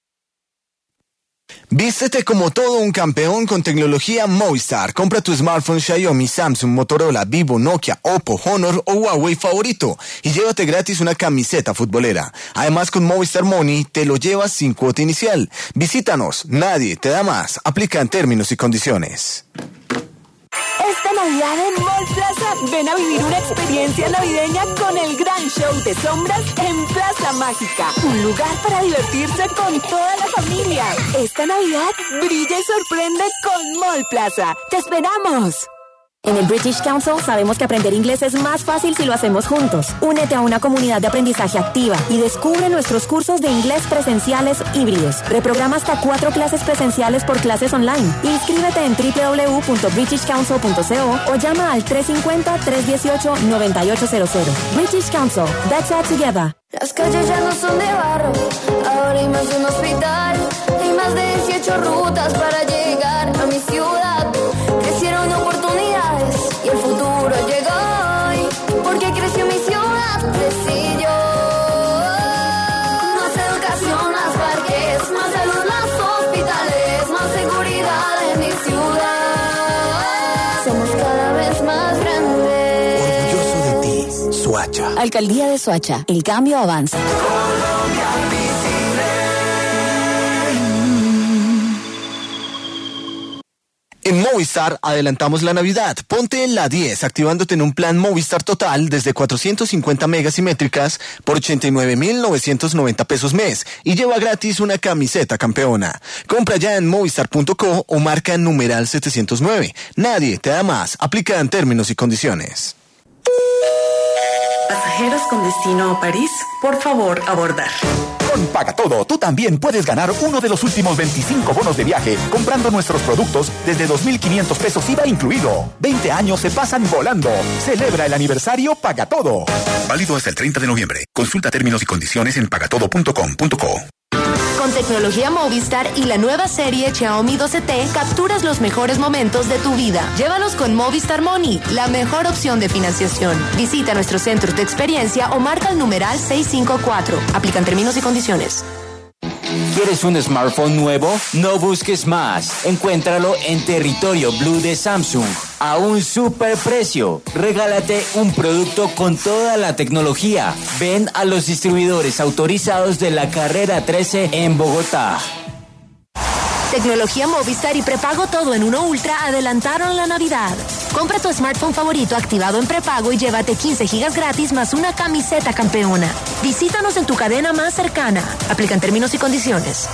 Vístete como todo un campeón con tecnología Movistar. Compra tu smartphone Xiaomi, Samsung, Motorola, Vivo, Nokia, Oppo, Honor o Huawei favorito y llévate gratis una camiseta futbolera. Además, con Movistar Money te lo llevas sin cuota inicial. Visítanos, nadie te da más. Aplica en términos y condiciones. Esta Navidad en Mall Plaza, ven a vivir una experiencia navideña con el gran show de sombras en Plaza Mágica. Un lugar para divertirse con toda la familia. Esta Navidad brilla y sorprende con Mall Plaza. ¡Te esperamos! En el British Council sabemos que aprender inglés es más fácil si lo hacemos juntos. Únete a una comunidad de aprendizaje activa y descubre nuestros cursos de inglés presenciales híbridos. Reprograma hasta cuatro clases presenciales por clases online. Inscríbete en doble u doble u doble u punto british council punto co o llama al tres cinco cero, tres uno ocho, nueve ocho cero cero. British Council. That's all together. Las calles ya no son de barro, ahora hay más de un hospital. Hay más de dieciocho rutas para llegar a mi ciudad. Crecieron oportunidades y el futuro llegó hoy. Porque creció mi ciudad, crecí yo. Más educación, más parques, más salud, más hospitales, más seguridad en mi ciudad. Somos cada vez más grandes. Orgulloso de ti, Soacha. Alcaldía de Soacha. El cambio avanza. En Movistar adelantamos la Navidad. Ponte la diez activándote en un plan Movistar total desde cuatrocientos cincuenta megas y métricas por ochenta y nueve mil novecientos noventa pesos mes y lleva gratis una camiseta campeona. Compra ya en movistar punto co o marca numeral setecientos nueve. Nadie te da más. Aplica en términos y condiciones. Pasajeros con destino a París, por favor, abordar. Con Pagatodo, tú también puedes ganar uno de los últimos veinticinco bonos de viaje comprando nuestros productos desde dos mil quinientos pesos I V A incluido. veinte años se pasan volando. Celebra el aniversario Pagatodo. Válido hasta el treinta de noviembre. Consulta términos y condiciones en pagatodo punto com punto co. Con tecnología Movistar y la nueva serie Xiaomi doce T, capturas los mejores momentos de tu vida. Llévalos con Movistar Money, la mejor opción de financiación. Visita nuestros centros de experiencia o marca el numeral seiscientos cincuenta y cuatro. Aplican términos y condiciones. ¿Quieres un smartphone nuevo? No busques más. Encuéntralo en Territorio Blue de Samsung a un super precio. Regálate un producto con toda la tecnología. Ven a los distribuidores autorizados de la Carrera trece en Bogotá. Tecnología Movistar y prepago todo en uno Ultra adelantaron la Navidad. Compra tu smartphone favorito activado en prepago y llévate quince gigas gratis más una camiseta campeona. Visítanos en tu cadena más cercana. Aplican términos y condiciones.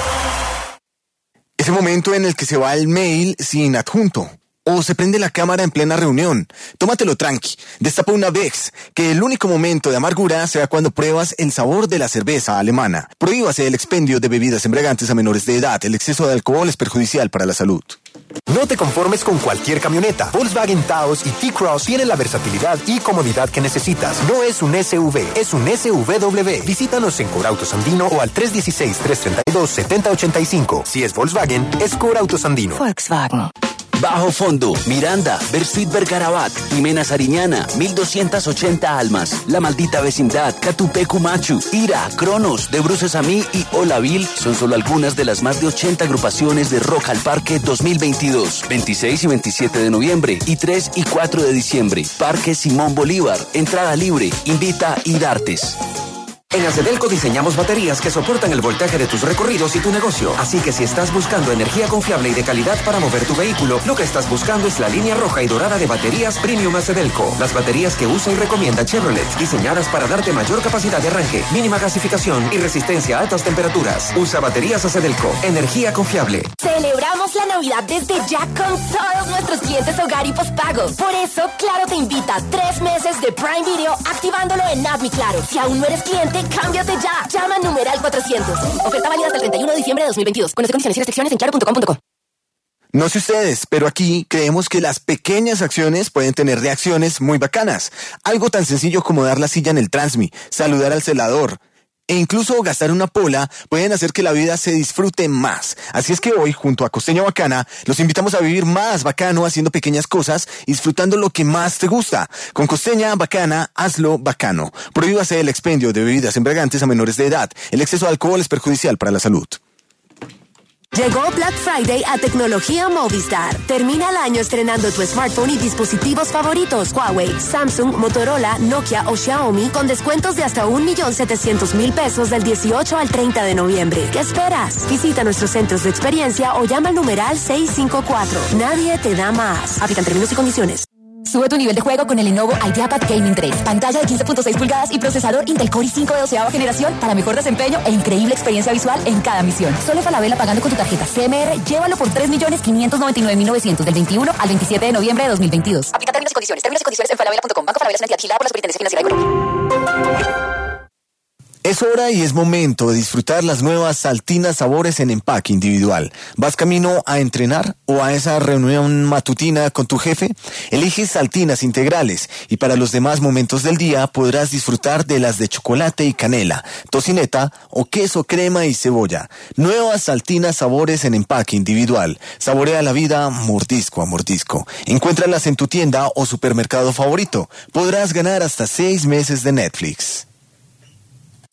Ese momento en el que se va el mail sin adjunto. O se prende la cámara en plena reunión. Tómatelo tranqui. Destapa una Bex. Que el único momento de amargura sea cuando pruebas el sabor de la cerveza alemana. Prohíbase el expendio de bebidas embriagantes a menores de edad. El exceso de alcohol es perjudicial para la salud. No te conformes con cualquier camioneta. Volkswagen Taos y T-Cross tienen la versatilidad y comodidad que necesitas. No es un S U V, es un S U V W. Visítanos en Corautos Andino o al tres uno seis, tres tres dos, siete cero ocho cinco. Si es Volkswagen, es Corautos Andino. Volkswagen. Bajo Fondo, Miranda, Bersuit Bergarabat, Jimena Sariñana, mil doscientas ochenta Almas, La Maldita Vecindad, Catupecu Machu, Ira, Cronos, De Bruces a mí y Olaville son solo algunas de las más de ochenta agrupaciones de Rock al Parque dos mil veintidós, veintiséis y veintisiete de noviembre y tres y cuatro de diciembre. Parque Simón Bolívar, entrada libre, invita Idartes. En Acedelco diseñamos baterías que soportan el voltaje de tus recorridos y tu negocio. Así que si estás buscando energía confiable y de calidad para mover tu vehículo, lo que estás buscando es la línea roja y dorada de baterías Premium Acedelco. Las baterías que usa y recomienda Chevrolet, diseñadas para darte mayor capacidad de arranque, mínima gasificación y resistencia a altas temperaturas. Usa baterías Acedelco, energía confiable. Celebramos la Navidad desde ya con todos nuestros clientes hogar y postpago. Por eso, Claro te invita a tres meses de Prime Video activándolo en App Mi Claro. Si aún no eres cliente, cámbiate ya. Llama al numeral cuatrocientos. Oferta válida hasta el treinta y uno de diciembre de dos mil veintidós. Conoce condiciones y restricciones en claro punto com punto co. No sé ustedes, pero aquí creemos que las pequeñas acciones pueden tener reacciones muy bacanas. Algo tan sencillo como dar la silla en el Transmi, saludar al celador e incluso gastar una pola pueden hacer que la vida se disfrute más. Así es que hoy, junto a Costeña Bacana, los invitamos a vivir más bacano haciendo pequeñas cosas y disfrutando lo que más te gusta. Con Costeña Bacana, hazlo bacano. Prohíbase el expendio de bebidas embriagantes a menores de edad. El exceso de alcohol es perjudicial para la salud. Llegó Black Friday a Tecnología Movistar. Termina el año estrenando tu smartphone y dispositivos favoritos. Huawei, Samsung, Motorola, Nokia o Xiaomi con descuentos de hasta un millón setecientos mil pesos del dieciocho al treinta de noviembre. ¿Qué esperas? Visita nuestros centros de experiencia o llama al numeral seiscientos cincuenta y cuatro. Nadie te da más. Aplican términos y condiciones. Sube tu nivel de juego con el Lenovo IdeaPad Gaming tres. Pantalla de quince punto seis pulgadas y procesador Intel Core i cinco de doceava generación para mejor desempeño e increíble experiencia visual en cada misión. Solo Falabella pagando con tu tarjeta C M R. Llévalo por tres millones quinientos noventa y nueve mil novecientos del veintiuno al veintisiete de noviembre de dos mil veintidós. Aplica términos y condiciones. Términos y condiciones en falabella punto com. Banco Falabella es una entidad vigilada por la Superintendencia Financiera de Colombia. Es hora y es momento de disfrutar las nuevas saltinas sabores en empaque individual. ¿Vas camino a entrenar o a esa reunión matutina con tu jefe? Elige saltinas integrales y para los demás momentos del día podrás disfrutar de las de chocolate y canela, tocineta o queso, crema y cebolla. Nuevas saltinas sabores en empaque individual. Saborea la vida mordisco a mordisco. Encuéntralas en tu tienda o supermercado favorito. Podrás ganar hasta seis meses de Netflix.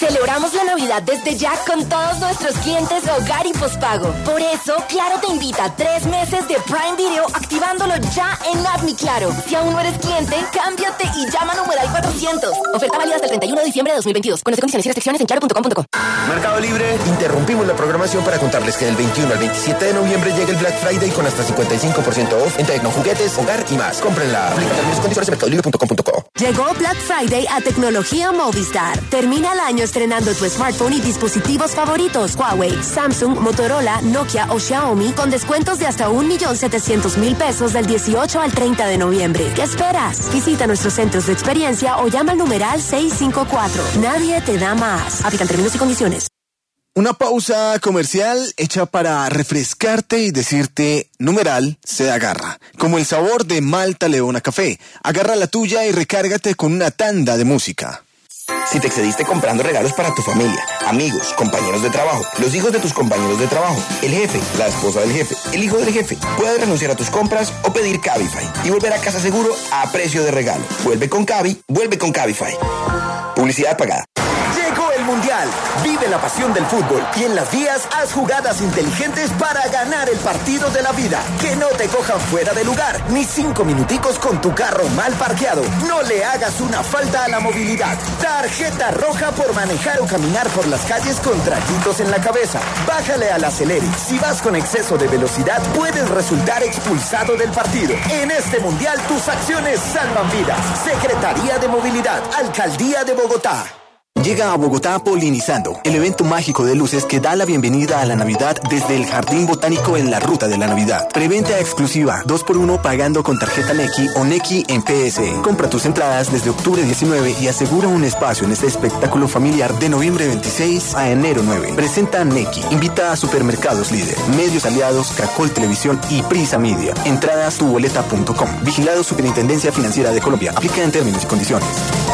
Celebramos la Navidad desde ya con todos nuestros clientes Hogar y Postpago. Por eso, Claro te invita a tres meses de Prime Video activándolo ya en App Mi Claro. Si aún no eres cliente, cámbiate y llama a numeral cuatrocientos. Oferta válida hasta el treinta y uno de diciembre de dos mil veintidós. Conoce condiciones y restricciones en claro punto com punto co. Mercado Libre, interrumpimos la programación para contarles que del veintiuno al veintisiete de noviembre llega el Black Friday con hasta cincuenta y cinco por ciento off en tecnojuguetes, hogar y más. Cómprenla. Aplica términos y condiciones en mercado libre punto com punto co. Llegó Black Friday a Tecnología Movistar. Termina el año estrenando tu smartphone y dispositivos favoritos. Huawei, Samsung, Motorola, Nokia o Xiaomi con descuentos de hasta un millón setecientos mil pesos del dieciocho al treinta de noviembre. ¿Qué esperas? Visita nuestros centros de experiencia o llama al numeral seiscientos cincuenta y cuatro. Nadie te da más. Aplican términos y condiciones. Una pausa comercial hecha para refrescarte y decirte, numeral, se agarra. Como el sabor de Malta Leona Café. Agarra la tuya y recárgate con una tanda de música. Si te excediste comprando regalos para tu familia, amigos, compañeros de trabajo, los hijos de tus compañeros de trabajo, el jefe, la esposa del jefe, el hijo del jefe, puedes renunciar a tus compras o pedir Cabify y volver a casa seguro a precio de regalo. Vuelve con Cabi, vuelve con Cabify. Publicidad pagada. Llegó el Mundial. Vive la pasión del fútbol y en las vías haz jugadas inteligentes para ganar el partido de la vida. Que no te cojan fuera de lugar, ni cinco minuticos con tu carro mal parqueado. No le hagas una falta a la movilidad. Tarjeta roja por manejar o caminar por las calles con trayitos en la cabeza. Bájale al acelere. Si vas con exceso de velocidad, puedes resultar expulsado del partido. En este Mundial, tus acciones salvan vidas. Secretaría de Movilidad, Alcaldía de Bogotá. Llega a Bogotá Polinizando, el evento mágico de luces que da la bienvenida a la Navidad desde el Jardín Botánico en la Ruta de la Navidad. Preventa exclusiva, dos por uno pagando con tarjeta Nequi o Nequi en P S E. Compra tus entradas desde octubre diecinueve y asegura un espacio en este espectáculo familiar de noviembre veintiséis a enero nueve. Presenta Nequi, invita a Supermercados Líder, Medios Aliados, Caracol Televisión y Prisa Media. Entradas tu boleta punto com. Vigilado Superintendencia Financiera de Colombia. Aplica en términos y condiciones.